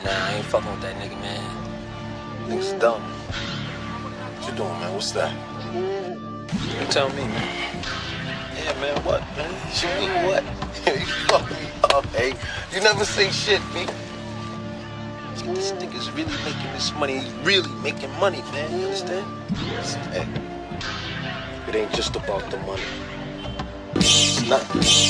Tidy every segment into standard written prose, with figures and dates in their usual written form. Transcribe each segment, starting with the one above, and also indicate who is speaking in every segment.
Speaker 1: Nah, I ain't fucking with that nigga, man.
Speaker 2: Nigga's dumb. What you doing, man? What's that?
Speaker 1: You tell me, man.
Speaker 2: Yeah, man, what, man? You mean what? You fuck me up, hey. You never say shit, me. This nigga's really making this money. He's really making money, man. You understand? Listen, hey. It ain't just about the money. It's not.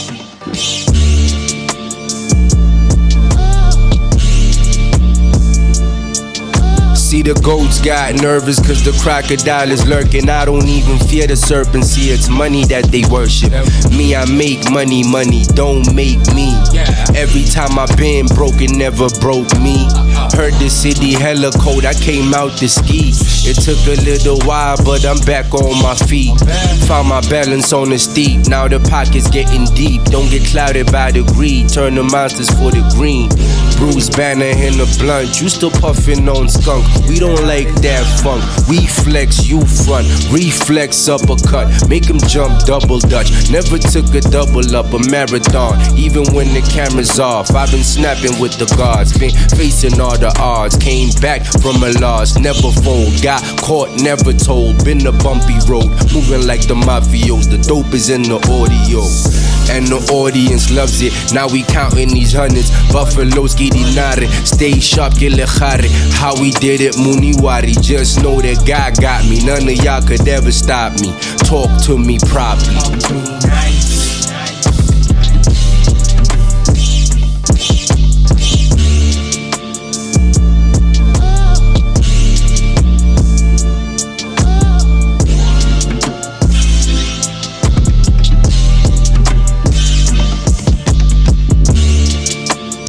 Speaker 3: See, the goats got nervous cause the crocodile is lurking. I don't even fear the serpent, see it's money that they worship. Me, I make money, money don't make me. Every time I been broke, it never broke me. Heard the city hella cold, I came out to ski. It took a little while, but I'm back on my feet. Found my balance on the steep, now the pocket's getting deep. Don't get clouded by the greed, turn the monsters for the green. Bruce Banner in the blunt, you still puffin' on skunk. We don't like that funk, we flex, you front. Reflex uppercut, make him jump double dutch. Never took a double up, a marathon, even when the camera's off. I've been snapping with the guards, been facing all the odds. Came back from a loss, never fold. Got caught, never told, been a bumpy road. Moving like the mafios, the dope is in the audio. And the audience loves it, now we counting these hundreds. Buffaloes girinare, stay sharp, kilechare. How we did it, Muniwari, just know that God got me. None of y'all could ever stop me, talk to me properly.